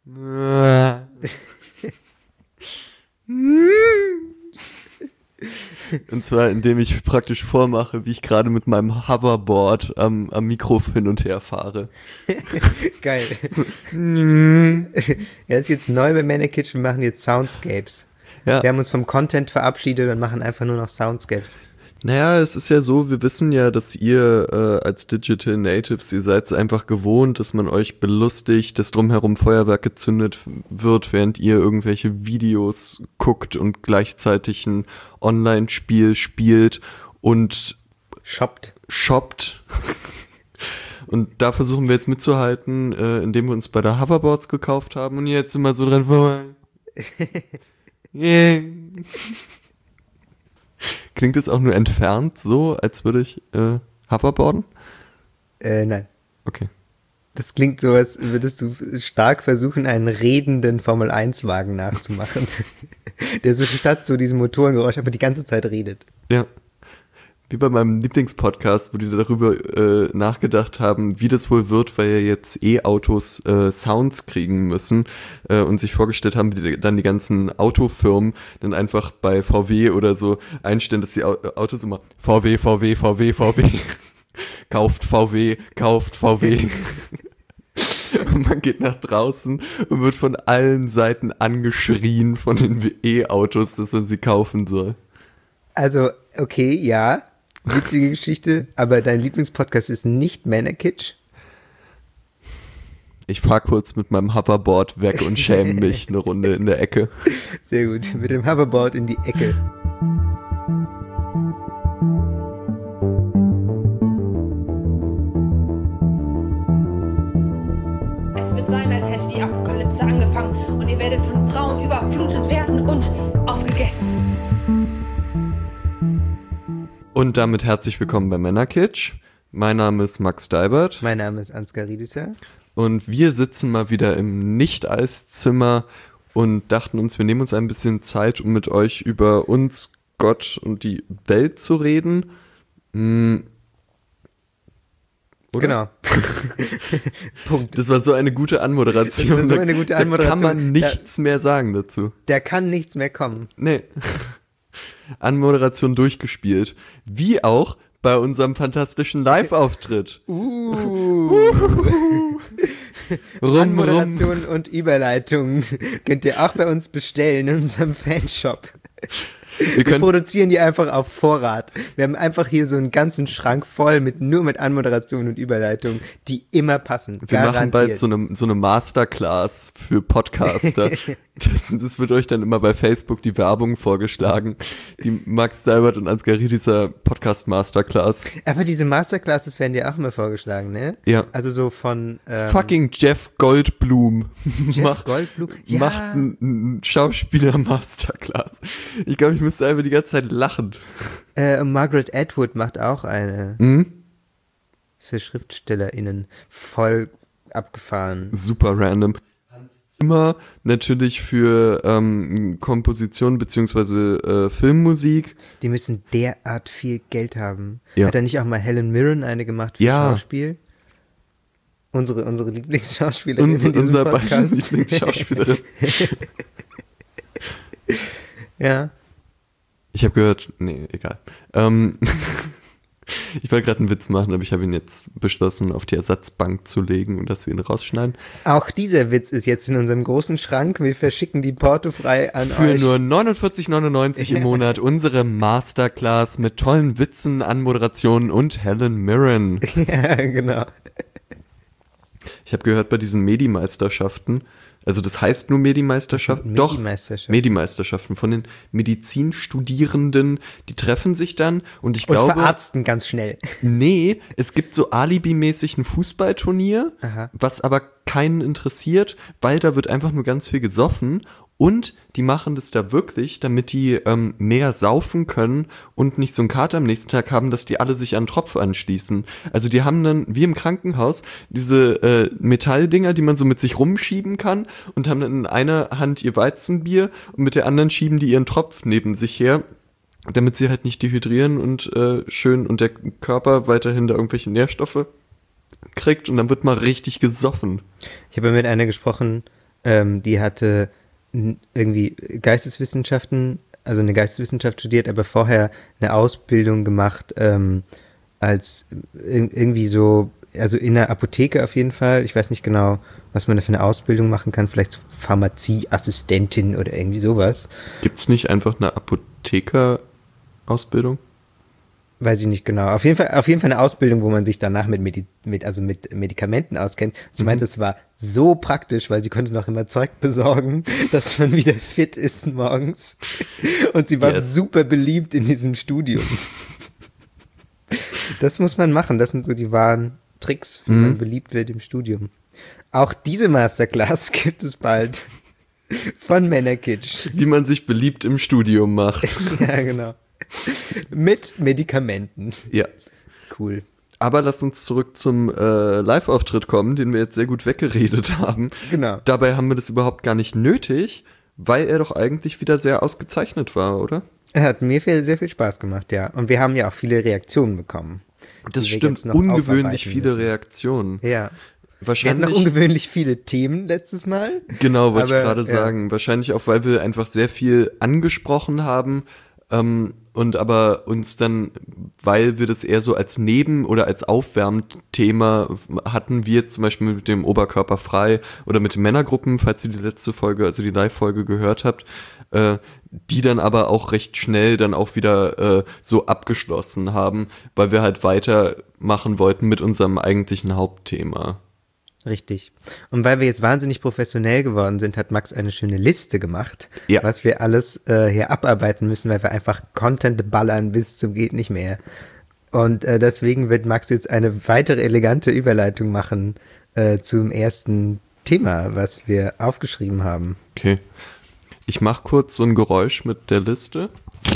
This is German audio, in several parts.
Und zwar, indem ich praktisch vormache, wie ich gerade mit meinem Hoverboard am Mikrofon hin und her fahre. Geil. Ja, ist jetzt neu bei Manakitsch, wir machen jetzt Soundscapes. Ja. Wir haben uns vom Content verabschiedet und machen einfach nur noch Soundscapes. Naja, es ist ja so, wir wissen ja, dass ihr als Digital Natives, ihr seid es einfach gewohnt, dass man euch belustigt, dass drumherum Feuerwerk gezündet wird, während ihr irgendwelche Videos guckt und gleichzeitig ein Online-Spiel spielt und shoppt. Und da versuchen wir jetzt mitzuhalten, indem wir uns bei der Hoverboards gekauft haben und jetzt sind wir so dran vorbei. Yeah. Klingt es auch nur entfernt so, als würde ich hoverboarden? Nein. Okay. Das klingt so, als würdest du stark versuchen, einen redenden Formel-1-Wagen nachzumachen. Der so statt so diesem Motorengeräusch aber die ganze Zeit redet. Ja. Wie bei meinem Lieblingspodcast, wo die darüber nachgedacht haben, wie das wohl wird, weil ja jetzt E-Autos Sounds kriegen müssen und sich vorgestellt haben, wie dann die ganzen Autofirmen dann einfach bei VW oder so einstellen, dass die Autos immer VW kauft VW. Und man geht nach draußen und wird von allen Seiten angeschrien von den E-Autos, dass man sie kaufen soll. Also, okay, ja, witzige Geschichte, aber dein Lieblingspodcast ist nicht Manakitsch? Ich fahr kurz mit meinem Hoverboard weg und schäme mich eine Runde in der Ecke. Sehr gut, mit dem Hoverboard in die Ecke. Es wird sein, als hätte die Apokalypse angefangen und ihr werdet von Frauen überflutet werden und aufgegessen. Und damit herzlich willkommen bei Männerkitsch. Mein Name ist Max Deibert. Mein Name ist Ansgar Riedisser. Und wir sitzen mal wieder im Nicht-Eiszimmer und dachten uns, wir nehmen uns ein bisschen Zeit, um mit euch über uns, Gott und die Welt zu reden. Oder? Genau. Punkt. Das war so eine gute Anmoderation. Das war so eine gute Anmoderation. Da kann man nichts mehr sagen dazu. Da kann nichts mehr kommen. Nee. Anmoderation durchgespielt. Wie auch bei unserem fantastischen Live-Auftritt. Anmoderation und Überleitungen könnt ihr auch bei uns bestellen in unserem Fanshop. Wir produzieren die einfach auf Vorrat. Wir haben einfach hier so einen ganzen Schrank voll nur mit Anmoderation und Überleitung, die immer passen. Wir machen bald so eine Masterclass für Podcaster. Das wird euch dann immer bei Facebook die Werbung vorgeschlagen. Die Max Deibert und Ansgar Riedisser Podcast Masterclass. Aber diese Masterclasses werden dir auch immer vorgeschlagen, ne? Ja. Also so von fucking Jeff Goldblum. Goldblum? Ja. Macht einen Schauspieler-Masterclass. Ich glaube, ich müsste einfach die ganze Zeit lachen. Margaret Atwood macht auch eine. Für SchriftstellerInnen. Voll abgefahren. Super random. Hans Zimmer natürlich für Komposition bzw. Filmmusik. Die müssen derart viel Geld haben. Ja. Hat er nicht auch mal Helen Mirren eine gemacht für Schauspiel? Unsere Lieblingsschauspielerin in diesem Podcast. Lieblingsschauspielerin. Ja. Ich habe gehört, nee, egal. Ich wollte gerade einen Witz machen, aber ich habe ihn jetzt beschlossen, auf die Ersatzbank zu legen und dass wir ihn rausschneiden. Auch dieser Witz ist jetzt in unserem großen Schrank. Wir verschicken die portofrei an für euch. Für nur 49,99 im Monat unsere Masterclass mit tollen Witzen, Anmoderationen und Helen Mirren. Ja, genau. Ich habe gehört, bei diesen Medi-Meisterschaften, also das heißt nur Medi-Meisterschaften? Doch, Medi-Meisterschaften von den Medizinstudierenden, die treffen sich dann und ich glaube... Und verarzten ganz schnell. Nee, es gibt so alibimäßig ein Fußballturnier, was aber keinen interessiert, weil da wird einfach nur ganz viel gesoffen und die machen das da wirklich, damit die mehr saufen können und nicht so einen Kater am nächsten Tag haben, dass die alle sich an den Tropf anschließen. Also die haben dann, wie im Krankenhaus, diese Metalldinger, die man so mit sich rumschieben kann und haben dann in einer Hand ihr Weizenbier und mit der anderen schieben die ihren Tropf neben sich her, damit sie halt nicht dehydrieren und schön und der Körper weiterhin da irgendwelche Nährstoffe kriegt und dann wird mal richtig gesoffen. Ich habe mit einer gesprochen, Die hatte irgendwie Geisteswissenschaften, also eine Geisteswissenschaft studiert, aber vorher eine Ausbildung gemacht als irgendwie so, also in der Apotheke auf jeden Fall. Ich weiß nicht genau, was man da für eine Ausbildung machen kann. Vielleicht so Pharmazieassistentin oder irgendwie sowas. Gibt's nicht einfach eine Apotheker-Ausbildung? Weiß ich nicht genau. Auf jeden Fall eine Ausbildung, wo man sich danach mit Medikamenten auskennt. Sie meinte, es war so praktisch, weil sie konnte noch immer Zeug besorgen, dass man wieder fit ist morgens. Und sie war super beliebt in diesem Studium. Das muss man machen. Das sind so die wahren Tricks, wie man beliebt wird im Studium. Auch diese Masterclass gibt es bald von Männerkitsch. Wie man sich beliebt im Studium macht. Ja, genau. Mit Medikamenten. Ja. Cool. Aber lass uns zurück zum Live-Auftritt kommen, den wir jetzt sehr gut weggeredet haben. Genau. Dabei haben wir das überhaupt gar nicht nötig, weil er doch eigentlich wieder sehr ausgezeichnet war, oder? Er hat mir sehr viel Spaß gemacht, ja. Und wir haben ja auch viele Reaktionen bekommen. Das stimmt, ungewöhnlich viele Reaktionen. Ja. Wahrscheinlich, wir hatten noch ungewöhnlich viele Themen letztes Mal. Genau, wollte ich gerade sagen. Wahrscheinlich auch, weil wir einfach sehr viel angesprochen haben und aber uns dann, weil wir das eher so als Neben- oder als Aufwärmthema hatten, wir zum Beispiel mit dem Oberkörper frei oder mit den Männergruppen, falls ihr die letzte Folge, also die Live-Folge gehört habt, die dann aber auch recht schnell dann auch wieder so abgeschlossen haben, weil wir halt weitermachen wollten mit unserem eigentlichen Hauptthema. Richtig. Und weil wir jetzt wahnsinnig professionell geworden sind, hat Max eine schöne Liste gemacht, was wir alles hier abarbeiten müssen, weil wir einfach Content ballern bis zum geht nicht mehr. Und deswegen wird Max jetzt eine weitere elegante Überleitung machen zum ersten Thema, was wir aufgeschrieben haben. Okay. Ich mache kurz so ein Geräusch mit der Liste.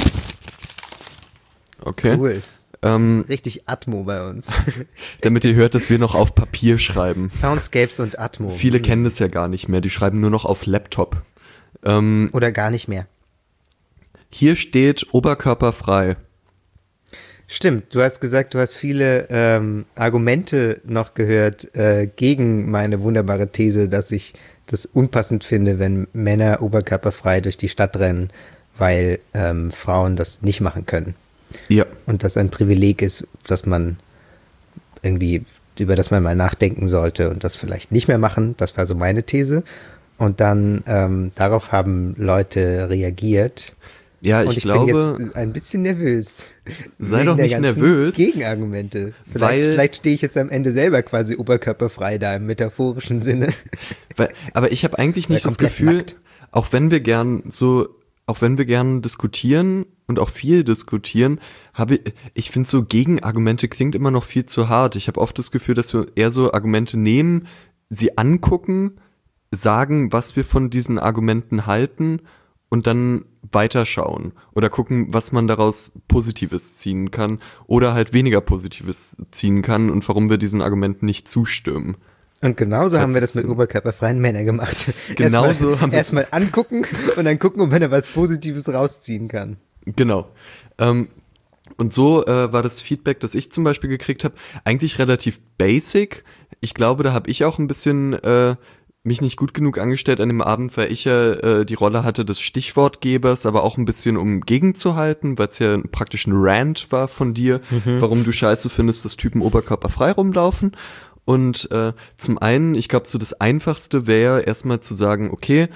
Okay. Cool. Richtig Atmo bei uns. Damit ihr hört, dass wir noch auf Papier schreiben. Soundscapes und Atmo. Viele kennen das ja gar nicht mehr, die schreiben nur noch auf Laptop. Oder gar nicht mehr. Hier steht Oberkörper frei. Stimmt, du hast gesagt, du hast viele Argumente noch gehört gegen meine wunderbare These, dass ich das unpassend finde, wenn Männer oberkörperfrei durch die Stadt rennen, weil Frauen das nicht machen können. Ja. Und das ein Privileg ist, dass man irgendwie, über das man mal nachdenken sollte und das vielleicht nicht mehr machen. Das war so meine These. Und dann darauf haben Leute reagiert. Ja, und ich glaube, bin jetzt ein bisschen nervös. Sei doch nicht nervös. Gegenargumente. Vielleicht stehe ich jetzt am Ende selber quasi oberkörperfrei da im metaphorischen Sinne. Aber ich habe eigentlich nicht das Gefühl, nackt. auch wenn wir gern diskutieren und auch viel diskutieren, ich finde so Gegenargumente klingt immer noch viel zu hart. Ich habe oft das Gefühl, dass wir eher so Argumente nehmen, sie angucken, sagen, was wir von diesen Argumenten halten und dann weiterschauen oder gucken, was man daraus Positives ziehen kann oder halt weniger Positives ziehen kann und warum wir diesen Argumenten nicht zustimmen. Und genauso haben wir das mit oberkörperfreien Männern gemacht. Genauso haben wir erstmal angucken und dann gucken, ob man da was Positives rausziehen kann. Genau. Und so war das Feedback, das ich zum Beispiel gekriegt habe, eigentlich relativ basic. Ich glaube, da habe ich auch ein bisschen mich nicht gut genug angestellt an dem Abend, weil ich ja die Rolle hatte des Stichwortgebers, aber auch ein bisschen um gegenzuhalten, weil es ja praktisch ein Rant war von dir, warum du scheiße findest, dass Typen oberkörperfrei rumlaufen. Und zum einen, ich glaube, so das Einfachste wäre erstmal zu sagen, okay,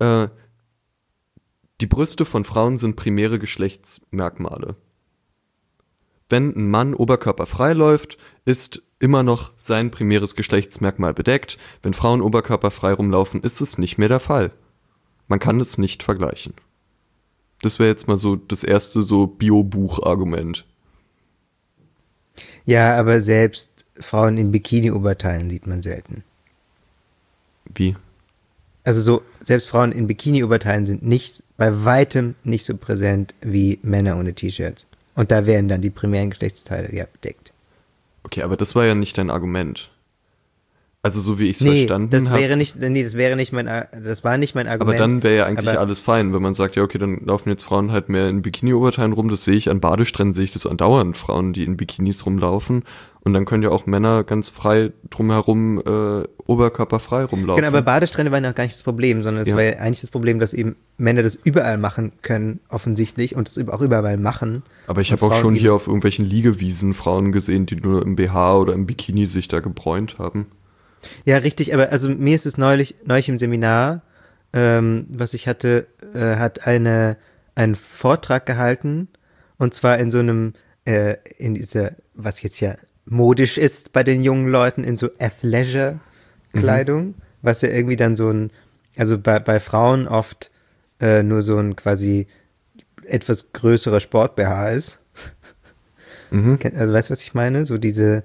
die Brüste von Frauen sind primäre Geschlechtsmerkmale. Wenn ein Mann oberkörperfrei läuft, ist immer noch sein primäres Geschlechtsmerkmal bedeckt. Wenn Frauen oberkörperfrei rumlaufen, ist es nicht mehr der Fall. Man kann es nicht vergleichen. Das wäre jetzt mal so das erste so Bio-Buch-Argument. Ja, aber selbst Frauen in Bikini-Oberteilen sieht man selten. Wie? Also so, selbst Frauen in Bikini-Oberteilen sind bei weitem nicht so präsent wie Männer ohne T-Shirts. Und da werden dann die primären Geschlechtsteile bedeckt. Okay, aber das war ja nicht dein Argument. Also so wie ich es verstanden habe. Das war nicht mein Argument. Aber dann wäre ja eigentlich alles fein, wenn man sagt, ja okay, dann laufen jetzt Frauen halt mehr in Bikini-Oberteilen rum. Das sehe ich an Badestränden, sehe ich das andauernd, Frauen, die in Bikinis rumlaufen. Und dann können ja auch Männer ganz frei drumherum oberkörperfrei rumlaufen. Genau, aber Badestrände waren ja auch gar nicht das Problem, sondern es war ja eigentlich das Problem, dass eben Männer das überall machen können, offensichtlich, und das auch überall machen. Aber ich habe auch schon hier auf irgendwelchen Liegewiesen Frauen gesehen, die nur im BH oder im Bikini sich da gebräunt haben. Ja, richtig, aber also mir ist es neulich im Seminar, was ich hatte, hat einen Vortrag gehalten, und zwar in so einem, in dieser, was jetzt ja modisch ist bei den jungen Leuten, in so Athleisure-Kleidung, was ja irgendwie dann so ein, also bei Frauen oft nur so ein quasi etwas größerer Sport-BH ist. Also weißt du, was ich meine? So diese,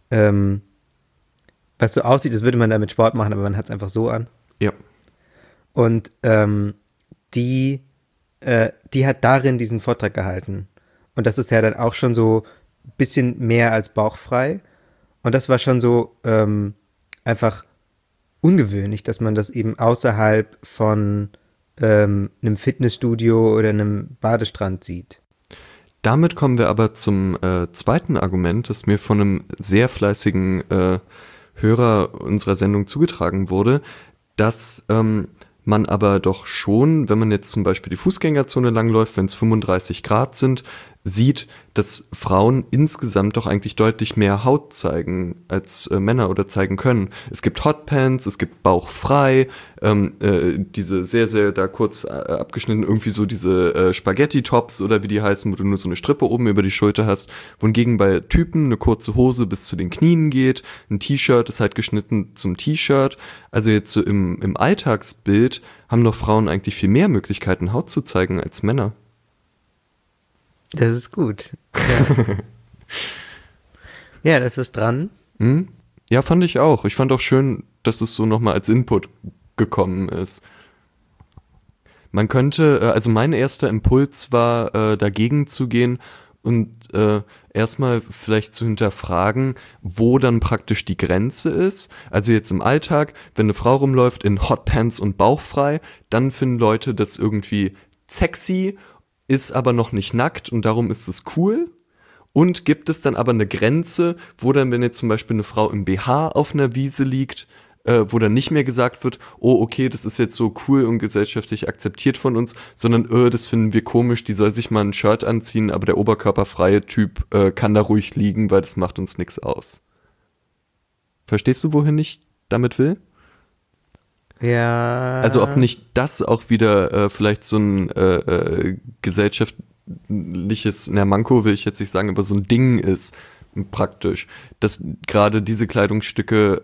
was so aussieht, als würde man damit Sport machen, aber man hat es einfach so an. Ja. Und die hat darin diesen Vortrag gehalten. Und das ist ja dann auch schon so ein bisschen mehr als bauchfrei. Und das war schon so einfach ungewöhnlich, dass man das eben außerhalb von einem Fitnessstudio oder einem Badestrand sieht. Damit kommen wir aber zum zweiten Argument, das mir von einem sehr fleißigen Hörer unserer Sendung zugetragen wurde, dass man aber doch schon, wenn man jetzt zum Beispiel die Fußgängerzone langläuft, wenn es 35 Grad sind, sieht, dass Frauen insgesamt doch eigentlich deutlich mehr Haut zeigen als Männer oder zeigen können. Es gibt Hotpants, es gibt bauchfrei, diese sehr, sehr da kurz abgeschnitten, irgendwie so diese Spaghetti-Tops oder wie die heißen, wo du nur so eine Strippe oben über die Schulter hast, wohingegen bei Typen eine kurze Hose bis zu den Knien geht, ein T-Shirt ist halt geschnitten zum T-Shirt. Also jetzt so im Alltagsbild haben doch Frauen eigentlich viel mehr Möglichkeiten, Haut zu zeigen als Männer. Das ist gut. Ja, ja, das ist dran. Ja, fand ich auch. Ich fand auch schön, dass es so nochmal als Input gekommen ist. Man könnte, also mein erster Impuls war, dagegen zu gehen und erstmal vielleicht zu hinterfragen, wo dann praktisch die Grenze ist. Also jetzt im Alltag, wenn eine Frau rumläuft in Hotpants und bauchfrei, dann finden Leute das irgendwie sexy, ist aber noch nicht nackt und darum ist es cool. Und gibt es dann aber eine Grenze, wo dann, wenn jetzt zum Beispiel eine Frau im BH auf einer Wiese liegt, wo dann nicht mehr gesagt wird, oh okay, das ist jetzt so cool und gesellschaftlich akzeptiert von uns, sondern das finden wir komisch, die soll sich mal ein Shirt anziehen, aber der oberkörperfreie Typ kann da ruhig liegen, weil das macht uns nichts aus. Verstehst du, wohin ich damit will? Ja. Also ob nicht das auch wieder vielleicht so ein gesellschaftliches, Manko will ich jetzt nicht sagen, aber so ein Ding ist praktisch, dass gerade diese Kleidungsstücke,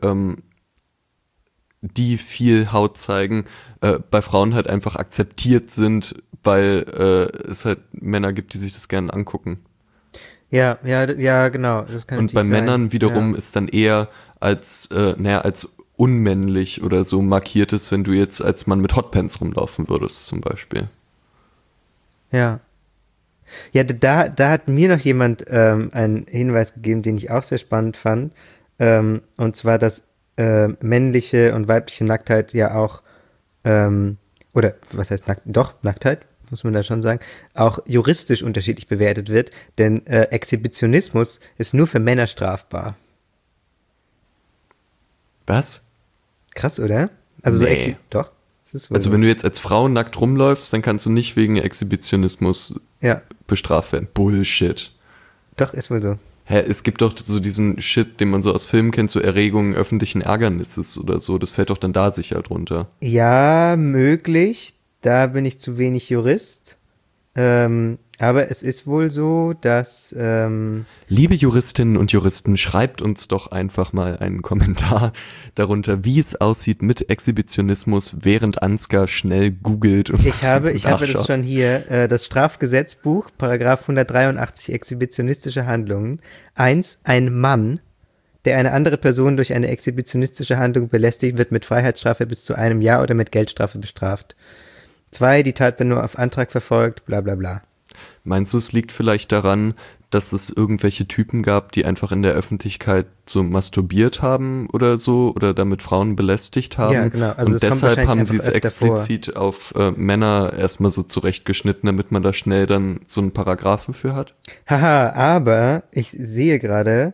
die viel Haut zeigen, bei Frauen halt einfach akzeptiert sind, weil es halt Männer gibt, die sich das gerne angucken. Ja, genau. Das kann und bei sein. Männern wiederum ist dann eher als unmännlich oder so markiert ist, wenn du jetzt als Mann mit Hotpants rumlaufen würdest, zum Beispiel. Ja. Ja, da hat mir noch jemand einen Hinweis gegeben, den ich auch sehr spannend fand. Und zwar, dass männliche und weibliche Nacktheit ja auch, oder was heißt Nacktheit, muss man da schon sagen, auch juristisch unterschiedlich bewertet wird, denn Exhibitionismus ist nur für Männer strafbar. Was? Krass, oder? Also nee. So doch. Also wenn du jetzt als Frau nackt rumläufst, dann kannst du nicht wegen Exhibitionismus bestraft werden. Bullshit. Doch, ist wohl so. Es gibt doch so diesen Shit, den man so aus Filmen kennt, so Erregungen öffentlichen Ärgernisses oder so. Das fällt doch dann da sicher drunter. Ja, möglich. Da bin ich zu wenig Jurist. Aber es ist wohl so, dass liebe Juristinnen und Juristen, schreibt uns doch einfach mal einen Kommentar darunter, wie es aussieht mit Exhibitionismus, während Ansgar schnell googelt. Und ich habe das schon hier, das Strafgesetzbuch, Paragraph 183, exhibitionistische Handlungen. 1. Ein Mann, der eine andere Person durch eine exhibitionistische Handlung belästigt, wird mit Freiheitsstrafe bis zu 1 Jahr oder mit Geldstrafe bestraft. 2. Die Tat wird nur auf Antrag verfolgt, bla bla bla. Meinst du, es liegt vielleicht daran, dass es irgendwelche Typen gab, die einfach in der Öffentlichkeit so masturbiert haben oder so oder damit Frauen belästigt haben? Ja, genau. Also und deshalb haben sie es explizit auf Männer erstmal so zurechtgeschnitten, damit man da schnell dann so einen Paragraphen für hat? Haha, aber ich sehe gerade,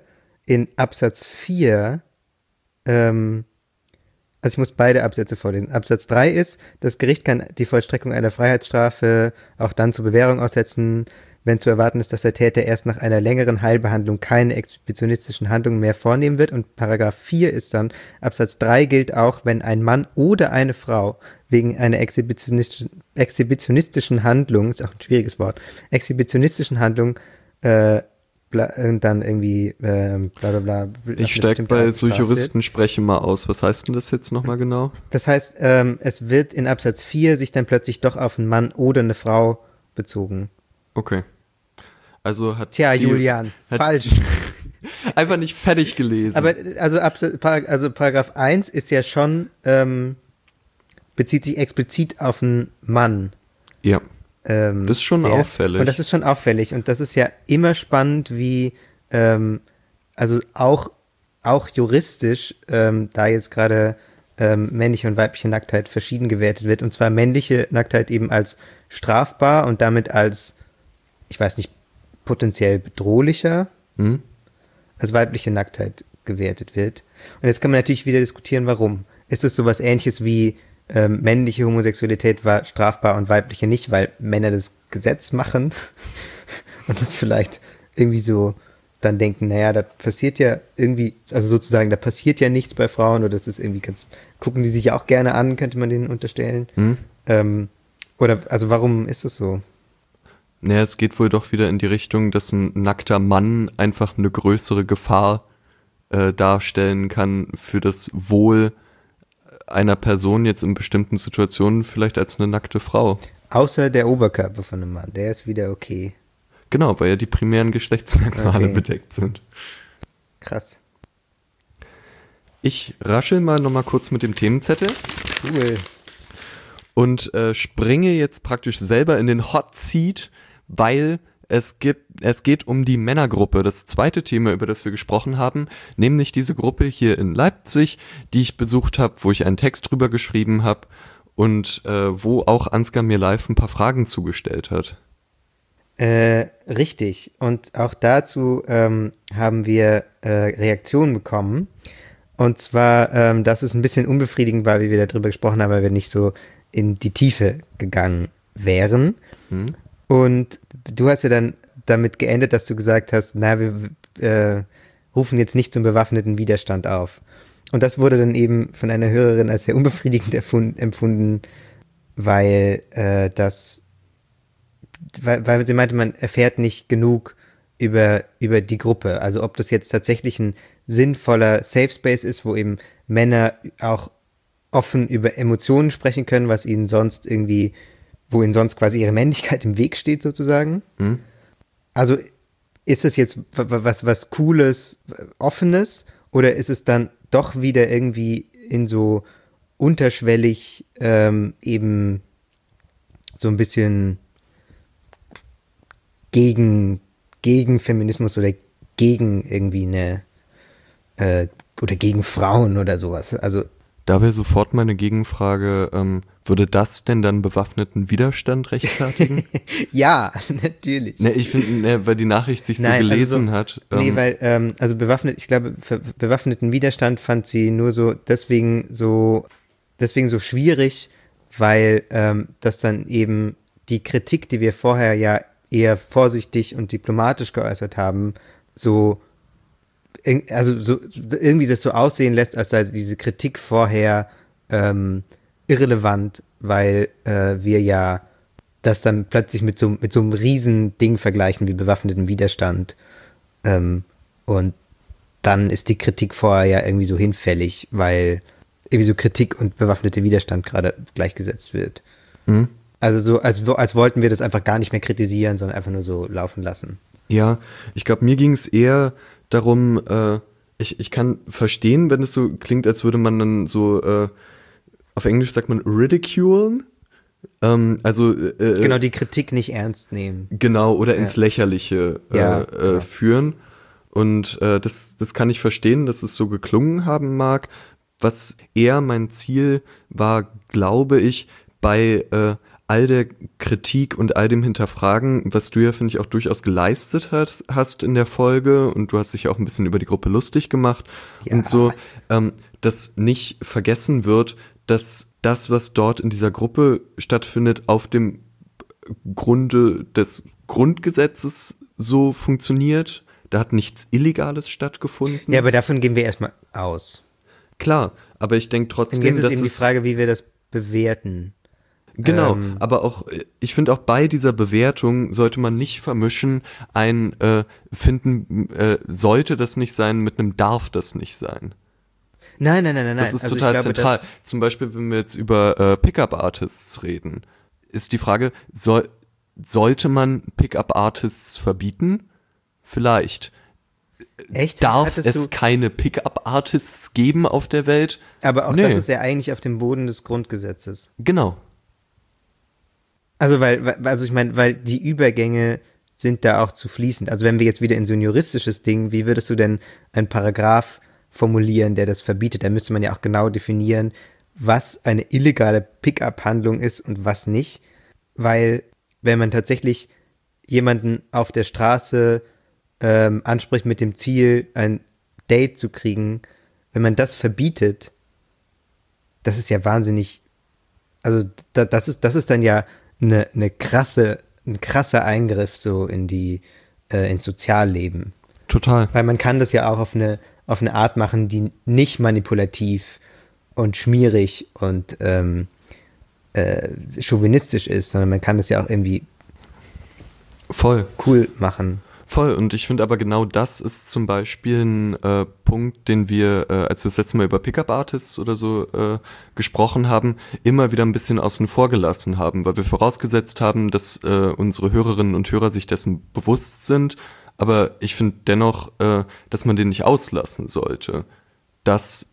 in Absatz 4, also ich muss beide Absätze vorlesen. Absatz 3 ist, das Gericht kann die Vollstreckung einer Freiheitsstrafe auch dann zur Bewährung aussetzen, wenn zu erwarten ist, dass der Täter erst nach einer längeren Heilbehandlung keine exhibitionistischen Handlungen mehr vornehmen wird. Und Paragraph 4 ist dann, Absatz 3 gilt auch, wenn ein Mann oder eine Frau wegen einer exhibitionistischen Handlung, ist auch ein schwieriges Wort, exhibitionistischen Handlung, dann irgendwie bla bla bla. Ich steige bei so Juristen spreche mal aus. Was heißt denn das jetzt nochmal genau? Das heißt, es wird in Absatz 4 sich dann plötzlich doch auf einen Mann oder eine Frau bezogen. Okay. Also hat Julian, falsch. Einfach nicht fertig gelesen. Aber also Paragraph 1 ist ja schon, bezieht sich explizit auf einen Mann. Ja. Das ist schon auffällig. Und das ist schon auffällig. Und das ist ja immer spannend, wie, also auch juristisch, da jetzt gerade männliche und weibliche Nacktheit verschieden gewertet wird. Und zwar männliche Nacktheit eben als strafbar und damit als, ich weiß nicht, potenziell bedrohlicher, als weibliche Nacktheit gewertet wird. Und jetzt kann man natürlich wieder diskutieren, warum. Ist es sowas Ähnliches wie männliche Homosexualität war strafbar und weibliche nicht, weil Männer das Gesetz machen und das vielleicht irgendwie so dann denken, naja, da passiert ja irgendwie, also sozusagen, da passiert ja nichts bei Frauen oder das ist irgendwie, gucken die sich ja auch gerne an, könnte man denen unterstellen. Oder, also warum ist es so? Naja, es geht wohl doch wieder in die Richtung, dass ein nackter Mann einfach eine größere Gefahr darstellen kann für das Wohl einer Person jetzt in bestimmten Situationen vielleicht als eine nackte Frau. Außer der Oberkörper von einem Mann, der ist wieder okay. Genau, weil ja die primären Geschlechtsmerkmale bedeckt sind. Krass. Ich raschel mal nochmal kurz mit dem Themenzettel. Cool. Und springe jetzt praktisch selber in den Hot Seat, weil es geht um die Männergruppe, das zweite Thema, über das wir gesprochen haben, nämlich diese Gruppe hier in Leipzig, die ich besucht habe, wo ich einen Text drüber geschrieben habe und wo auch Ansgar mir live ein paar Fragen zugestellt hat. Richtig. Und auch dazu haben wir Reaktionen bekommen. Und zwar, dass es ein bisschen unbefriedigend war, wie wir darüber gesprochen haben, weil wir nicht so in die Tiefe gegangen wären. Und du hast ja dann damit geendet, dass du gesagt hast, na, wir rufen jetzt nicht zum bewaffneten Widerstand auf. Und das wurde dann eben von einer Hörerin als sehr unbefriedigend empfunden, weil weil sie meinte, man erfährt nicht genug über die Gruppe. Also ob das jetzt tatsächlich ein sinnvoller Safe Space ist, wo eben Männer auch offen über Emotionen sprechen können, wo ihnen sonst quasi ihre Männlichkeit im Weg steht, sozusagen. Also ist es jetzt was Cooles, Offenes, oder ist es dann doch wieder irgendwie in so unterschwellig eben so ein bisschen gegen Feminismus oder gegen irgendwie oder gegen Frauen oder sowas. Also da wäre sofort meine Gegenfrage, würde das denn dann bewaffneten Widerstand rechtfertigen? Ja, natürlich. Ne, ich finde, weil die Nachricht sich so gelesen hat. Weil, also ich glaube, für bewaffneten Widerstand fand sie nur so deswegen so schwierig, weil das dann eben die Kritik, die wir vorher ja eher vorsichtig und diplomatisch geäußert haben, irgendwie das so aussehen lässt, als sei diese Kritik vorher irrelevant, weil wir ja das dann plötzlich mit so einem riesen Ding vergleichen wie bewaffneten Widerstand. Und dann ist die Kritik vorher ja irgendwie so hinfällig, weil irgendwie so Kritik und bewaffnete Widerstand gerade gleichgesetzt wird. Also so, als wollten wir das einfach gar nicht mehr kritisieren, sondern einfach nur so laufen lassen. Ja, ich glaube, mir ging es eher darum, ich kann verstehen, wenn es so klingt, als würde man dann so, auf Englisch sagt man ridiculen, genau, die Kritik nicht ernst nehmen. Genau, oder ins Lächerliche führen. Und das kann ich verstehen, dass es so geklungen haben mag. Was eher mein Ziel war, glaube ich, bei all der Kritik und all dem Hinterfragen, was du ja, finde ich, auch durchaus geleistet hast in der Folge, und du hast dich auch ein bisschen über die Gruppe lustig gemacht und so, dass nicht vergessen wird, dass das, was dort in dieser Gruppe stattfindet, auf dem Grunde des Grundgesetzes so funktioniert. Da hat nichts Illegales stattgefunden. Ja, aber davon gehen wir erstmal aus. Klar, aber ich denke trotzdem, dass es eben die Frage, wie wir das bewerten. Genau, aber auch, ich finde auch bei dieser Bewertung sollte man nicht vermischen, sollte das nicht sein mit einem darf das nicht sein. Nein. Das ist total zentral. Zum Beispiel, wenn wir jetzt über Pickup-Artists reden, ist die Frage, sollte man Pickup-Artists verbieten? Vielleicht. Echt? Darf es keine Pickup-Artists geben auf der Welt? Aber auch das ist ja eigentlich auf dem Boden des Grundgesetzes. Genau. Also weil die Übergänge sind da auch zu fließend. Also wenn wir jetzt wieder in so ein juristisches Ding, wie würdest du denn einen Paragraph formulieren, der das verbietet? Da müsste man ja auch genau definieren, was eine illegale Pickup-Handlung ist und was nicht. Weil wenn man tatsächlich jemanden auf der Straße anspricht mit dem Ziel, ein Date zu kriegen, wenn man das verbietet, das ist ja wahnsinnig, also das ist dann ja ein krasser Eingriff so ins Sozialleben. Total. Weil man kann das ja auch auf eine Art machen, die nicht manipulativ und schmierig und chauvinistisch ist, sondern man kann das ja auch irgendwie voll cool machen. Voll, und ich finde aber genau das ist zum Beispiel ein Punkt, den wir, als wir das letzte Mal über Pickup-Artists oder so gesprochen haben, immer wieder ein bisschen außen vor gelassen haben, weil wir vorausgesetzt haben, dass unsere Hörerinnen und Hörer sich dessen bewusst sind, aber ich finde dennoch, dass man den nicht auslassen sollte, dass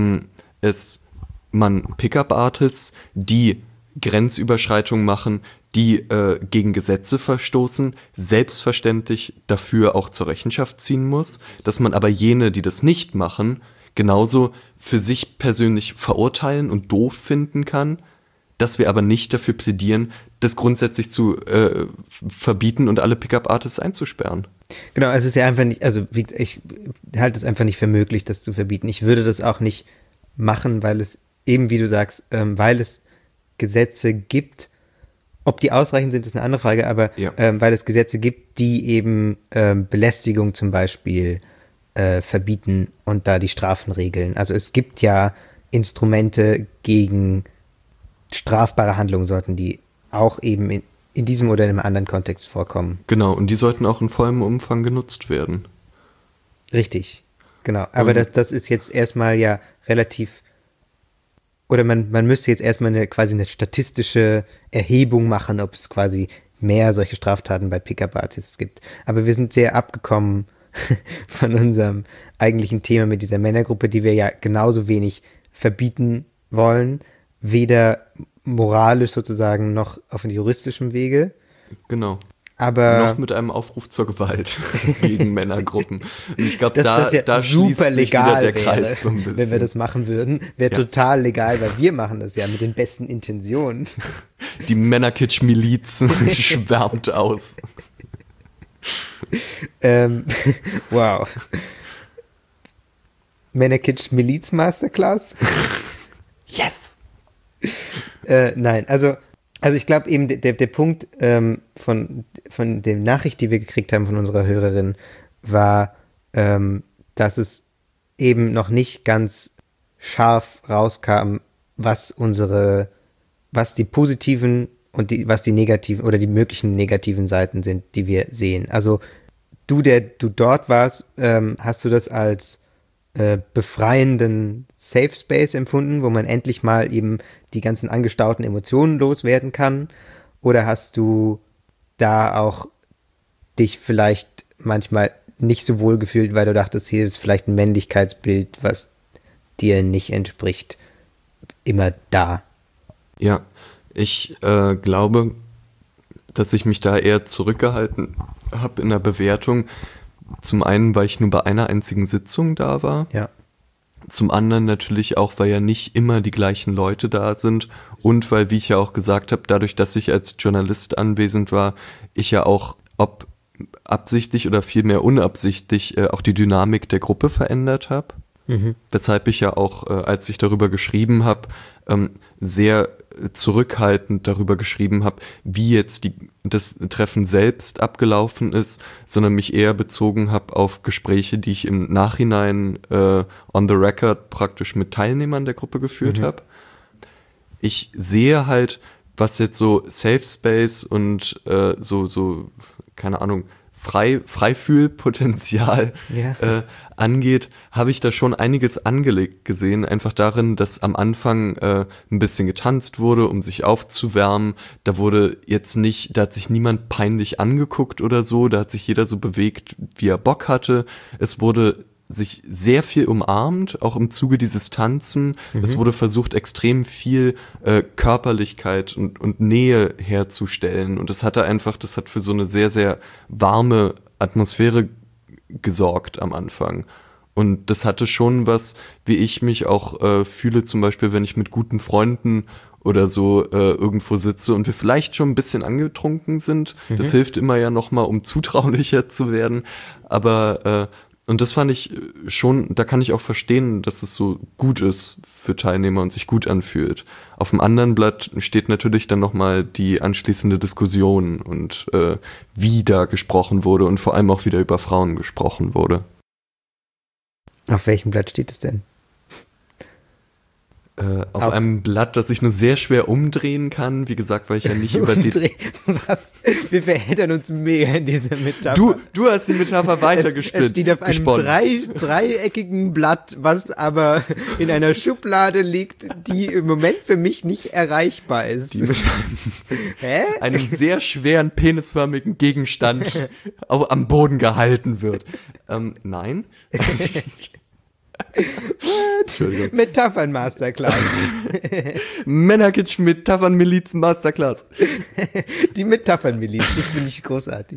man Pickup-Artists, die Grenzüberschreitungen machen, die gegen Gesetze verstoßen, selbstverständlich dafür auch zur Rechenschaft ziehen muss, dass man aber jene, die das nicht machen, genauso für sich persönlich verurteilen und doof finden kann, dass wir aber nicht dafür plädieren, das grundsätzlich zu verbieten und alle Pickup-Artists einzusperren. Genau, es ist ja einfach nicht, also ich halte es einfach nicht für möglich, das zu verbieten. Ich würde das auch nicht machen, weil es eben, wie du sagst, weil es Gesetze gibt. Ob die ausreichend sind, ist eine andere Frage, aber weil es Gesetze gibt, die eben Belästigung zum Beispiel verbieten und da die Strafen regeln. Also es gibt ja Instrumente gegen strafbare Handlungen, sollten die auch eben in diesem oder in einem anderen Kontext vorkommen. Genau, und die sollten auch in vollem Umfang genutzt werden. Richtig, genau. Aber das ist jetzt erstmal ja relativ. Oder man müsste jetzt erstmal quasi eine statistische Erhebung machen, ob es quasi mehr solche Straftaten bei Pickup-Artists gibt. Aber wir sind sehr abgekommen von unserem eigentlichen Thema mit dieser Männergruppe, die wir ja genauso wenig verbieten wollen, weder moralisch sozusagen noch auf dem juristischen Wege. Genau. Aber noch mit einem Aufruf zur Gewalt gegen Männergruppen. Und ich glaube, da schließt sich wieder der Kreis so ein bisschen. Wenn wir das machen würden, wäre total legal, weil wir machen das ja mit den besten Intentionen. Die Männerkitsch-Miliz schwärmt aus. Wow. Männerkitsch-Miliz-Masterclass? Yes! Nein, also ich glaube eben, der Punkt von der Nachricht, die wir gekriegt haben von unserer Hörerin, war, dass es eben noch nicht ganz scharf rauskam, was die positiven und was die negativen oder die möglichen negativen Seiten sind, die wir sehen. Also der du dort warst, hast du das als befreienden Safe Space empfunden, wo man endlich mal eben die ganzen angestauten Emotionen loswerden kann? Oder hast du da auch dich vielleicht manchmal nicht so wohl gefühlt, weil du dachtest, hier ist vielleicht ein Männlichkeitsbild, was dir nicht entspricht, immer da? Ja, ich glaube, dass ich mich da eher zurückgehalten habe in der Bewertung. Zum einen, weil ich nur bei einer einzigen Sitzung da war. Ja. Zum anderen natürlich auch, weil ja nicht immer die gleichen Leute da sind und weil, wie ich ja auch gesagt habe, dadurch, dass ich als Journalist anwesend war, ich ja auch, ob absichtlich oder vielmehr unabsichtlich, auch die Dynamik der Gruppe verändert habe. Weshalb ich ja auch, als ich darüber geschrieben habe, sehr zurückhaltend darüber geschrieben habe, wie jetzt das Treffen selbst abgelaufen ist, sondern mich eher bezogen habe auf Gespräche, die ich im Nachhinein on the record praktisch mit Teilnehmern der Gruppe geführt habe. Ich sehe halt, was jetzt so Safe Space und so keine Ahnung, Freifühlpotenzial angeht, habe ich da schon einiges angelegt gesehen. Einfach darin, dass am Anfang ein bisschen getanzt wurde, um sich aufzuwärmen. Da hat sich niemand peinlich angeguckt oder so. Da hat sich jeder so bewegt, wie er Bock hatte. Es wurde sich sehr viel umarmt, auch im Zuge dieses Tanzen. Es wurde versucht, extrem viel Körperlichkeit und Nähe herzustellen. Und das hat für so eine sehr, sehr warme Atmosphäre gesorgt am Anfang. Und das hatte schon was, wie ich mich auch fühle, zum Beispiel, wenn ich mit guten Freunden oder so irgendwo sitze und wir vielleicht schon ein bisschen angetrunken sind. Das hilft immer ja nochmal, um zutraulicher zu werden. Aber und das fand ich schon, da kann ich auch verstehen, dass es so gut ist für Teilnehmer und sich gut anfühlt. Auf dem anderen Blatt steht natürlich dann nochmal die anschließende Diskussion und wie da gesprochen wurde und vor allem auch wieder über Frauen gesprochen wurde. Auf welchem Blatt steht es denn? Auf einem Blatt, das ich nur sehr schwer umdrehen kann. Wie gesagt, weil ich ja nicht über die... Was? Wir verheddern uns mega in dieser Metapher. Du hast die Metapher weitergespinnt. Es steht auf einem dreieckigen Blatt, was aber in einer Schublade liegt, die im Moment für mich nicht erreichbar ist. Hä? Einem sehr schweren, penisförmigen Gegenstand am Boden gehalten wird. Nein. Metaphern Masterclass. Männerkitsch Metaphern Miliz Masterclass. Die Metaphern Miliz, das finde ich großartig.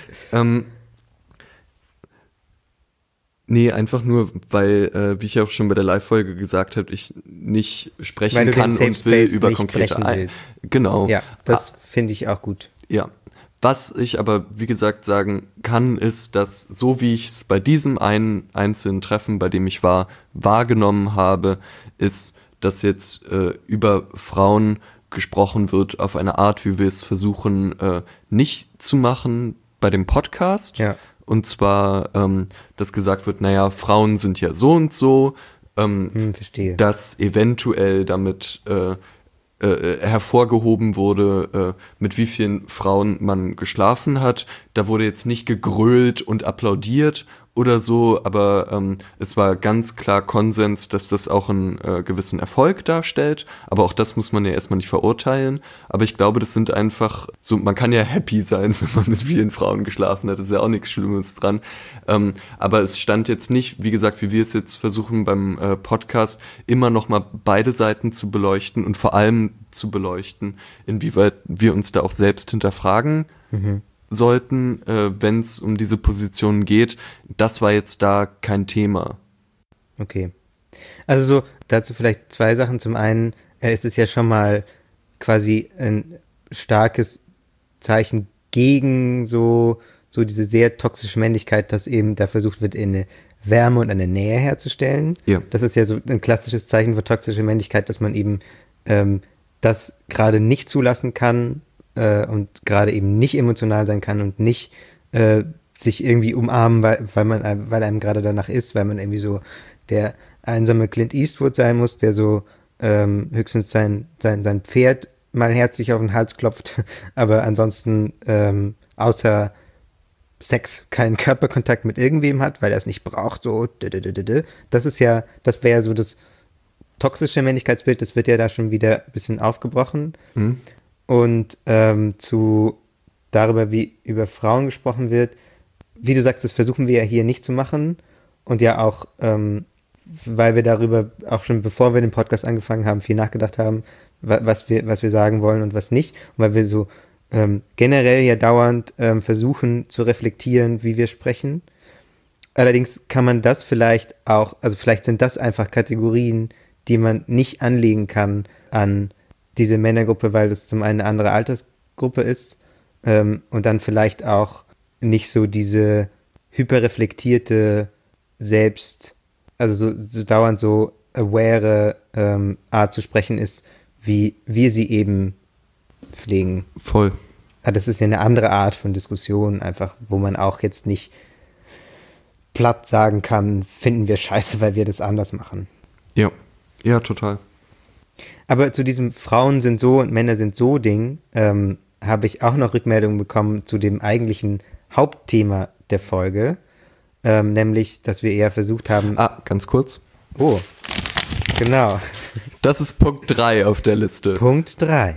Nee, einfach nur, weil, wie ich auch schon bei der Live-Folge gesagt habe, ich nicht sprechen kann und will über konkrete Genau. Ja, das finde ich auch gut. Ja. Was ich aber, wie gesagt, sagen kann, ist, dass so wie ich es bei diesem einen einzelnen Treffen, bei dem ich war, wahrgenommen habe, ist, dass jetzt über Frauen gesprochen wird auf eine Art, wie wir es versuchen, nicht zu machen bei dem Podcast. Ja. Und zwar, dass gesagt wird, naja, Frauen sind ja so und so, verstehe. Dass eventuell damit hervorgehoben wurde, mit wie vielen Frauen man geschlafen hat. Da wurde jetzt nicht gegrölt und applaudiert oder so, aber es war ganz klar Konsens, dass das auch einen gewissen Erfolg darstellt. Aber auch das muss man ja erstmal nicht verurteilen. Aber ich glaube, das sind einfach so, man kann ja happy sein, wenn man mit vielen Frauen geschlafen hat. Das ist ja auch nichts Schlimmes dran. Aber es stand jetzt nicht, wie gesagt, wie wir es jetzt versuchen beim Podcast, immer noch mal beide Seiten zu beleuchten und vor allem zu beleuchten, inwieweit wir uns da auch selbst hinterfragen sollten, wenn es um diese Positionen geht. Das war jetzt da kein Thema. Okay. Also so, dazu vielleicht zwei Sachen. Zum einen ist es ja schon mal quasi ein starkes Zeichen gegen so diese sehr toxische Männlichkeit, dass eben da versucht wird, eine Wärme und eine Nähe herzustellen. Ja. Das ist ja so ein klassisches Zeichen für toxische Männlichkeit, dass man eben das gerade nicht zulassen kann, und gerade eben nicht emotional sein kann und nicht sich irgendwie umarmen, weil einem gerade danach ist, weil man irgendwie so der einsame Clint Eastwood sein muss, der so höchstens sein Pferd mal herzlich auf den Hals klopft, aber ansonsten außer Sex keinen Körperkontakt mit irgendwem hat, weil er es nicht braucht, so. Das wäre ja so das toxische Männlichkeitsbild, das wird ja da schon wieder ein bisschen aufgebrochen. Und darüber, wie über Frauen gesprochen wird, wie du sagst, das versuchen wir ja hier nicht zu machen. Und ja auch, weil wir darüber auch schon, bevor wir den Podcast angefangen haben, viel nachgedacht haben, was wir sagen wollen und was nicht. Und weil wir so generell ja dauernd versuchen zu reflektieren, wie wir sprechen. Allerdings kann man das vielleicht auch, also vielleicht sind das einfach Kategorien, die man nicht anlegen kann an diese Männergruppe, weil das zum einen eine andere Altersgruppe ist und dann vielleicht auch nicht so diese hyperreflektierte also so dauernd so aware Art zu sprechen ist, wie wir sie eben pflegen. Voll. Aber das ist ja eine andere Art von Diskussion, einfach, wo man auch jetzt nicht platt sagen kann, finden wir scheiße, weil wir das anders machen. Ja, total. Aber zu diesem Frauen sind so und Männer sind so Ding, habe ich auch noch Rückmeldungen bekommen zu dem eigentlichen Hauptthema der Folge, nämlich, dass wir eher versucht haben... Ganz kurz. Oh, genau. Das ist Punkt 3 auf der Liste. Punkt 3.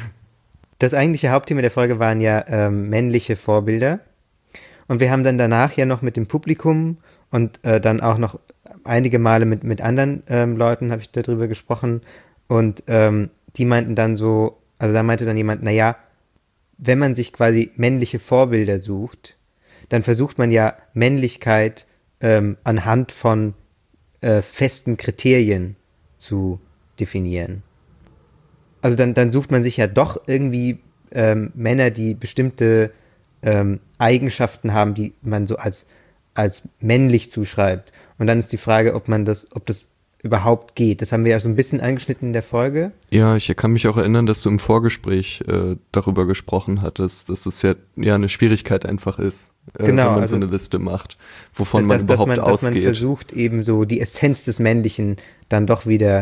Das eigentliche Hauptthema der Folge waren ja männliche Vorbilder. Und wir haben dann danach ja noch mit dem Publikum und dann auch noch einige Male mit anderen Leuten habe ich darüber gesprochen. Und die meinten dann so, also da meinte dann jemand, naja, wenn man sich quasi männliche Vorbilder sucht, dann versucht man ja Männlichkeit anhand von festen Kriterien zu definieren. Also dann sucht man sich ja doch irgendwie Männer, die bestimmte Eigenschaften haben, die man so als männlich zuschreibt. Und dann ist die Frage, ob das überhaupt geht. Das haben wir ja so ein bisschen angeschnitten in der Folge. Ja, ich kann mich auch erinnern, dass du im Vorgespräch darüber gesprochen hattest, dass es ja eine Schwierigkeit einfach ist, wenn man so eine Liste macht, wovon man überhaupt ausgeht. Dass man versucht, eben so die Essenz des Männlichen dann doch wieder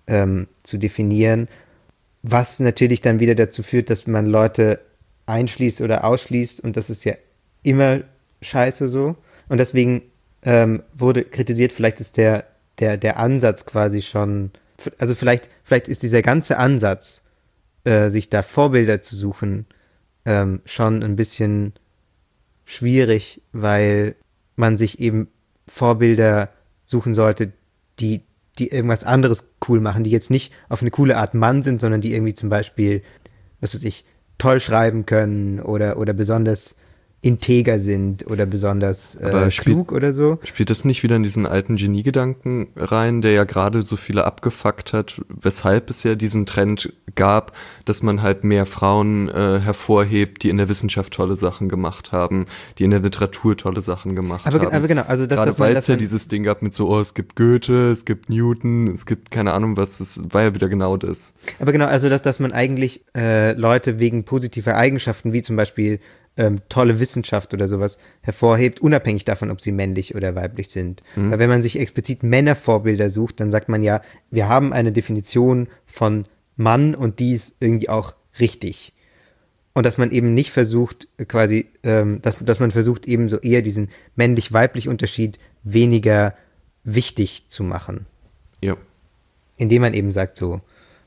zu definieren, was natürlich dann wieder dazu führt, dass man Leute einschließt oder ausschließt, und das ist ja immer scheiße so. Und deswegen wurde kritisiert, vielleicht ist der Ansatz quasi schon, also vielleicht ist dieser ganze Ansatz, sich da Vorbilder zu suchen, schon ein bisschen schwierig, weil man sich eben Vorbilder suchen sollte, die irgendwas anderes cool machen, die jetzt nicht auf eine coole Art Mann sind, sondern die irgendwie zum Beispiel, was weiß ich, toll schreiben können oder besonders integer sind oder besonders klug oder so. Spielt das nicht wieder in diesen alten Genie-Gedanken rein, der ja gerade so viele abgefuckt hat, weshalb es ja diesen Trend gab, dass man halt mehr Frauen hervorhebt, die in der Wissenschaft tolle Sachen gemacht haben, die in der Literatur tolle Sachen gemacht haben. Aber genau, also gerade weil es ja dieses Ding gab mit so, es gibt Goethe, es gibt Newton, es gibt keine Ahnung was, das war ja wieder genau das. Aber genau, also dass man eigentlich Leute wegen positiver Eigenschaften, wie zum Beispiel tolle Wissenschaft oder sowas hervorhebt, unabhängig davon, ob sie männlich oder weiblich sind. Weil wenn man sich explizit Männervorbilder sucht, dann sagt man ja, wir haben eine Definition von Mann und die ist irgendwie auch richtig. Und dass man eben nicht versucht, quasi, dass man versucht, eben so eher diesen männlich-weiblich Unterschied weniger wichtig zu machen. Ja. Indem man eben sagt so,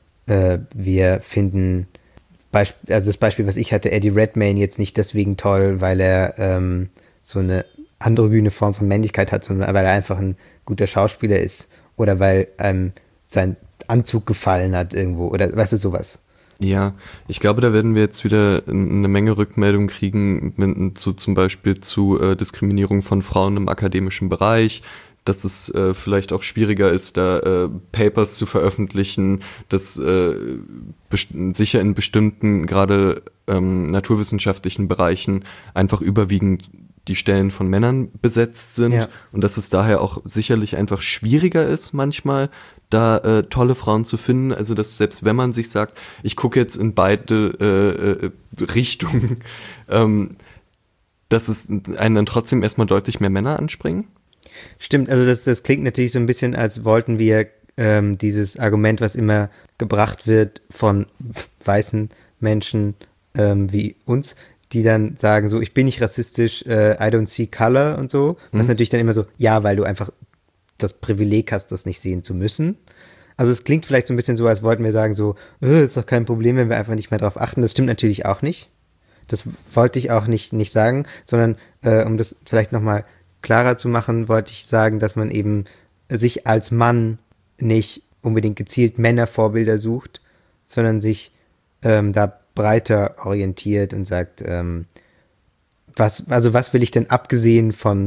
wir finden also das Beispiel, was ich hatte, Eddie Redmayne jetzt nicht deswegen toll, weil er so eine androgyne Form von Männlichkeit hat, sondern weil er einfach ein guter Schauspieler ist oder weil sein Anzug gefallen hat irgendwo oder weißt du, sowas. Ja, ich glaube, da werden wir jetzt wieder eine Menge Rückmeldungen kriegen, zum Beispiel zu Diskriminierung von Frauen im akademischen Bereich, dass es vielleicht auch schwieriger ist, da Papers zu veröffentlichen, dass sicher in bestimmten, gerade naturwissenschaftlichen Bereichen einfach überwiegend die Stellen von Männern besetzt sind, ja. Und dass es daher auch sicherlich einfach schwieriger ist manchmal, da tolle Frauen zu finden, also dass selbst wenn man sich sagt, ich gucke jetzt in beide Richtungen, dass es einen dann trotzdem erstmal deutlich mehr Männer anspringen. Stimmt, also das klingt natürlich so ein bisschen, als wollten wir dieses Argument, was immer gebracht wird von weißen Menschen wie uns, die dann sagen so, ich bin nicht rassistisch, I don't see color und so. Was natürlich dann immer so, ja, weil du einfach das Privileg hast, das nicht sehen zu müssen. Also es klingt vielleicht so ein bisschen so, als wollten wir sagen so, ist doch kein Problem, wenn wir einfach nicht mehr drauf achten. Das stimmt natürlich auch nicht. Das wollte ich auch nicht sagen, sondern um das vielleicht nochmal klarer zu machen, wollte ich sagen, dass man eben sich als Mann nicht unbedingt gezielt Männervorbilder sucht, sondern sich da breiter orientiert und sagt, was will ich denn abgesehen von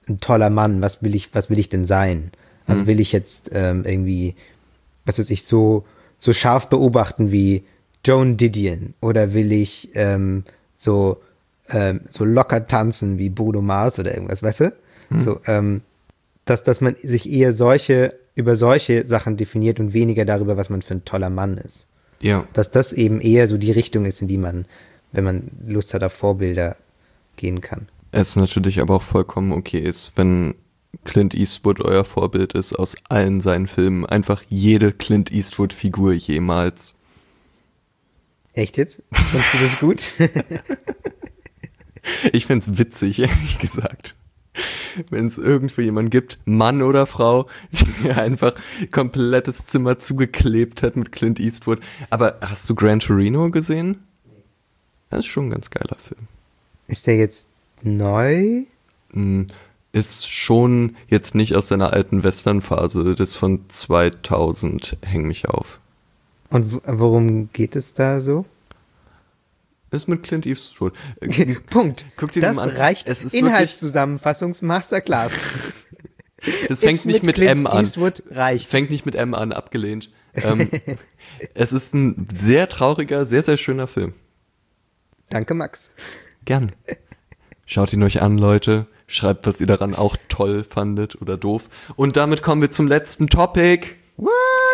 ein toller Mann, was will ich denn sein? Also will ich jetzt irgendwie, was weiß ich, so scharf beobachten wie Joan Didion oder will ich so locker tanzen wie Bruno Mars oder irgendwas, weißt du? So, dass man sich eher über solche Sachen definiert und weniger darüber, was man für ein toller Mann ist. Ja. Dass das eben eher so die Richtung ist, in die man, wenn man Lust hat auf Vorbilder, gehen kann. Es natürlich aber auch vollkommen okay ist, wenn Clint Eastwood euer Vorbild ist aus allen seinen Filmen. Einfach jede Clint Eastwood-Figur jemals. Echt jetzt? Findest du das gut? Ich find's witzig, ehrlich gesagt. Wenn es irgendwo jemanden gibt, Mann oder Frau, die einfach komplettes Zimmer zugeklebt hat mit Clint Eastwood. Aber hast du Gran Torino gesehen? Das ist schon ein ganz geiler Film. Ist der jetzt neu? Ist schon jetzt nicht aus seiner alten Western-Phase. Das ist von 2000, häng mich auf. Und worum geht es da so? Ist mit Clint Eastwood. Punkt. Guck dir das den mal an. Reicht. Es ist Inhaltszusammenfassungs-Masterclass. Das fängt nicht mit M an. Eastwood reicht. Fängt nicht mit M an, abgelehnt. Es ist ein sehr trauriger, sehr, sehr schöner Film. Danke, Max. Gern. Schaut ihn euch an, Leute. Schreibt, was ihr daran auch toll fandet oder doof. Und damit kommen wir zum letzten Topic. What?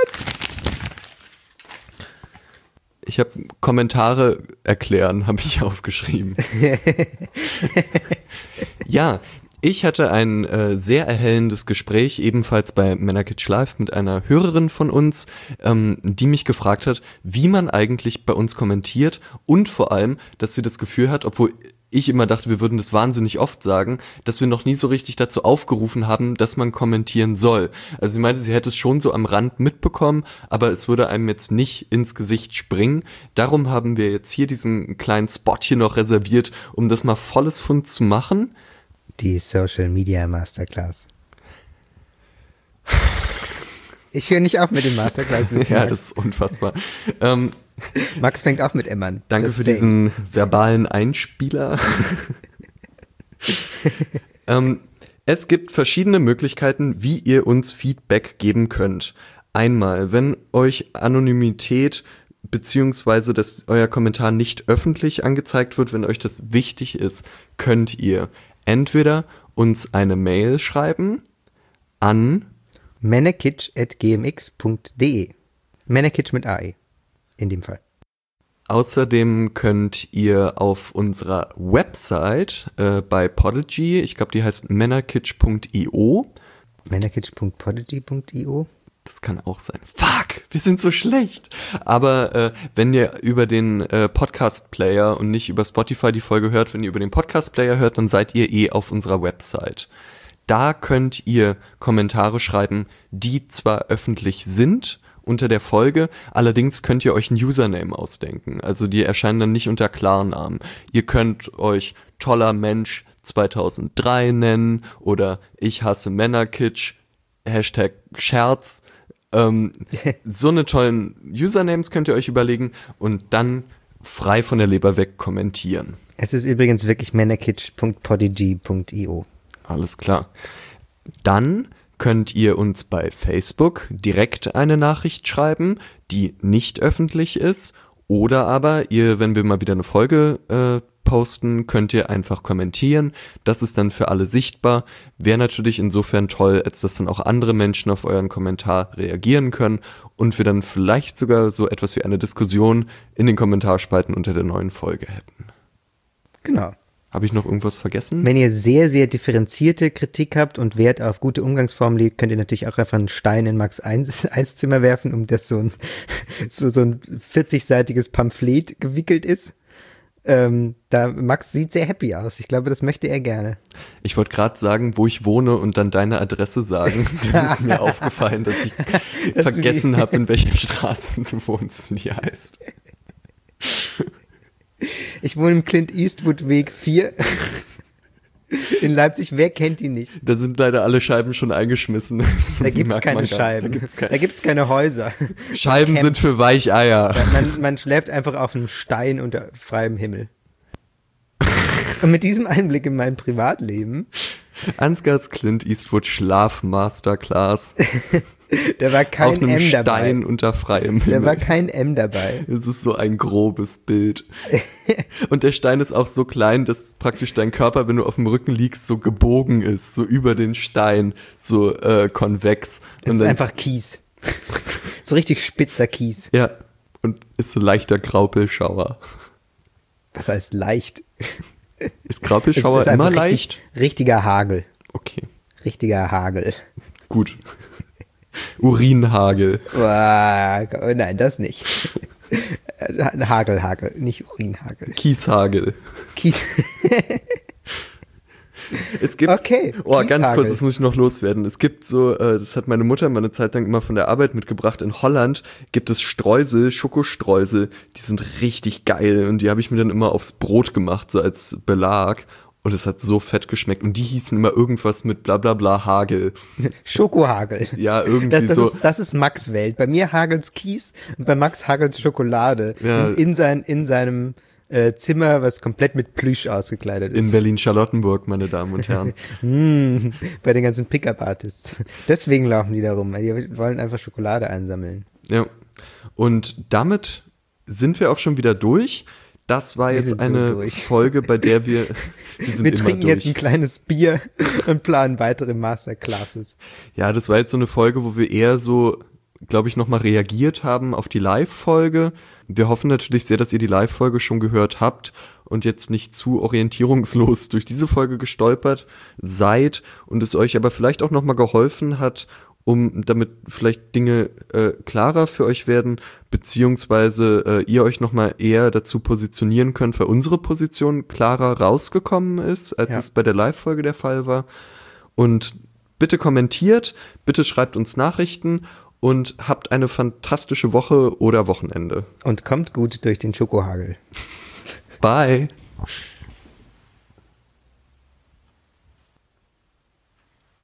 Ich habe Kommentare erklären, habe ich aufgeschrieben. Ja, ich hatte ein sehr erhellendes Gespräch, ebenfalls bei Männerkitsch Live mit einer Hörerin von uns, die mich gefragt hat, wie man eigentlich bei uns kommentiert und vor allem, dass sie das Gefühl hat, obwohl ich immer dachte, wir würden das wahnsinnig oft sagen, dass wir noch nie so richtig dazu aufgerufen haben, dass man kommentieren soll. Also sie meinte, sie hätte es schon so am Rand mitbekommen, aber es würde einem jetzt nicht ins Gesicht springen. Darum haben wir jetzt hier diesen kleinen Spot hier noch reserviert, um das mal volles Fund zu machen. Die Social Media Masterclass. Ich höre nicht auf mit dem Masterclass. Ja, das ist unfassbar. Max fängt auch mit M an. Danke für diesen verbalen Einspieler. Es gibt verschiedene Möglichkeiten, wie ihr uns Feedback geben könnt. Einmal, wenn euch Anonymität beziehungsweise dass euer Kommentar nicht öffentlich angezeigt wird, wenn euch das wichtig ist, könnt ihr entweder uns eine Mail schreiben an männerkitsch@gmx.de. Männerkitsch mit AE. In dem Fall. Außerdem könnt ihr auf unserer Website bei Podigy, ich glaube, die heißt männerkitsch.io. Männerkitsch.podigy.io? Das kann auch sein. Fuck, wir sind so schlecht. Aber wenn ihr über den Podcast-Player und nicht über Spotify die Folge hört, wenn ihr über den Podcast-Player hört, dann seid ihr auf unserer Website. Da könnt ihr Kommentare schreiben, die zwar öffentlich sind unter der Folge, allerdings könnt ihr euch ein Username ausdenken. Also die erscheinen dann nicht unter Klarnamen. Ihr könnt euch toller Mensch 2003 nennen oder ich hasse Männerkitsch, #Scherz. So eine tollen Usernames könnt ihr euch überlegen und dann frei von der Leber weg kommentieren. Es ist übrigens wirklich männerkitsch.podigy.io. Alles klar. Dann könnt ihr uns bei Facebook direkt eine Nachricht schreiben, die nicht öffentlich ist. Oder aber ihr, wenn wir mal wieder eine Folge posten, könnt ihr einfach kommentieren. Das ist dann für alle sichtbar. Wäre natürlich insofern toll, als dass dann auch andere Menschen auf euren Kommentar reagieren können und wir dann vielleicht sogar so etwas wie eine Diskussion in den Kommentarspalten unter der neuen Folge hätten. Genau. Habe ich noch irgendwas vergessen? Wenn ihr sehr, sehr differenzierte Kritik habt und Wert auf gute Umgangsformen legt, könnt ihr natürlich auch einfach einen Stein in Max' Eiszimmer werfen, um das so ein 40-seitiges Pamphlet gewickelt ist. Max sieht sehr happy aus. Ich glaube, das möchte er gerne. Ich wollte gerade sagen, wo ich wohne und dann deine Adresse sagen. Dann ist mir aufgefallen, dass ich vergessen habe, in welcher Straße du wohnst, wie die heißt. Ich wohne im Clint Eastwood Weg 4 in Leipzig. Wer kennt ihn nicht? Da sind leider alle Scheiben schon eingeschmissen. Da gibt es keine Scheiben. Da gibt es keine Häuser. Scheiben sind für Weicheier. Man schläft einfach auf einem Stein unter freiem Himmel. Und mit diesem Einblick in mein Privatleben Ansgars Clint Eastwood Schlaf-Masterclass. Da war kein auf einem M dabei. Stein unter freiem Himmel. Da war kein M dabei. Es ist so ein grobes Bild. Und der Stein ist auch so klein, dass praktisch dein Körper, wenn du auf dem Rücken liegst, so gebogen ist, so über den Stein, so konvex. Das ist einfach Kies. So richtig spitzer Kies. Ja, und ist so leichter Graupelschauer. Was heißt leicht? Ist Graupelschauer ist immer leicht? Richtiger Hagel. Okay. Richtiger Hagel. Gut. Urinhagel. Oh, nein, das nicht. Hagel, nicht Urinhagel. Kieshagel. Kies. Es gibt, okay. Ganz kurz, das muss ich noch loswerden. Es gibt so, das hat meine Mutter mal eine Zeit lang immer von der Arbeit mitgebracht. In Holland gibt es Streusel, Schokostreusel, die sind richtig geil und die habe ich mir dann immer aufs Brot gemacht, so als Belag. Und es hat so fett geschmeckt. Und die hießen immer irgendwas mit bla bla bla Hagel. Schokohagel. Ja, irgendwie das ist Max Welt. Bei mir hagelt's Kies und bei Max hagelt's Schokolade. Ja. In seinem Zimmer, was komplett mit Plüsch ausgekleidet ist. In Berlin-Charlottenburg, meine Damen und Herren. Bei den ganzen Pickup-Artists. Deswegen laufen die da rum. Die wollen einfach Schokolade einsammeln. Ja. Und damit sind wir auch schon wieder durch. Das war jetzt eine Folge, bei der wir trinken jetzt ein kleines Bier und planen weitere Masterclasses. Ja, das war jetzt so eine Folge, wo wir eher so, glaube ich, nochmal reagiert haben auf die Live-Folge. Wir hoffen natürlich sehr, dass ihr die Live-Folge schon gehört habt und jetzt nicht zu orientierungslos durch diese Folge gestolpert seid und es euch aber vielleicht auch nochmal geholfen hat, damit vielleicht Dinge klarer für euch werden, beziehungsweise ihr euch nochmal eher dazu positionieren könnt, weil unsere Position klarer rausgekommen ist, als es bei der Live-Folge der Fall war. Und bitte kommentiert, bitte schreibt uns Nachrichten und habt eine fantastische Woche oder Wochenende. Und kommt gut durch den Schokohagel. Bye.